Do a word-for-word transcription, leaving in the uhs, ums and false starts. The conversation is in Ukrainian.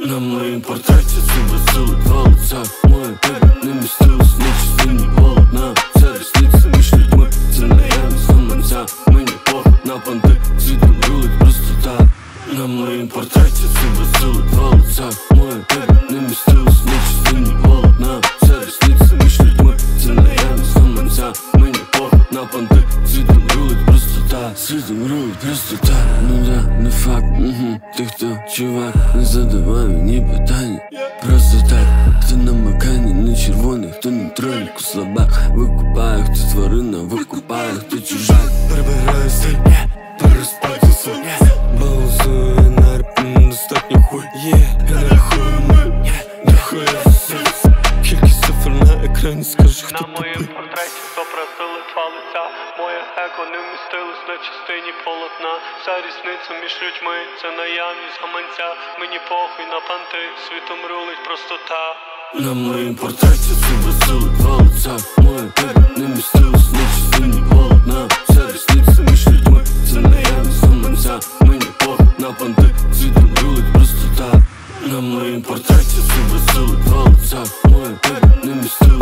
На моїм портреті зобразили два лиця. Моє тебе не містилось на частині полотна. Ця різниця між людьми, це наявність гаманця. Мені похуй на понти, світом рулить простота. На моїм портреті зобразили два лиця. Моє тебе не містилось на частині полотна. Ця різниця між людьми, це наявність гаманця. Мені похуй на понти, світом рулить простота. Світом рулить простота. Ну да, не факт, угу. Ти хто, чувак, не задавай мені питання. Просто так, хто на макані, не червоний, хто на троліку слабак. Викупає, хто тварина, викупає, хто чужак. Прибираю стиль, переспати сон. Балансую на репі, достатньо хуй. Я не рахую ми, ніхуя все. Кількість цифр на екрані, скажи, хто тупий. На моїм портреті зобразили два лиця. Моє его не вмістилось на частині полотна. Вся різниця між людьми, це наявність гаманця. Мені похуй на понти, світом рулить простота. На моїм портреті зобразили два лиця. Моє тебе не містилось на частині полотна. Вся різниця між людьми, це наявність гаманця. Мені похуй на понти, світом рулить простота. На моїм портреті зобразили два лиця. Моє тебе не містилось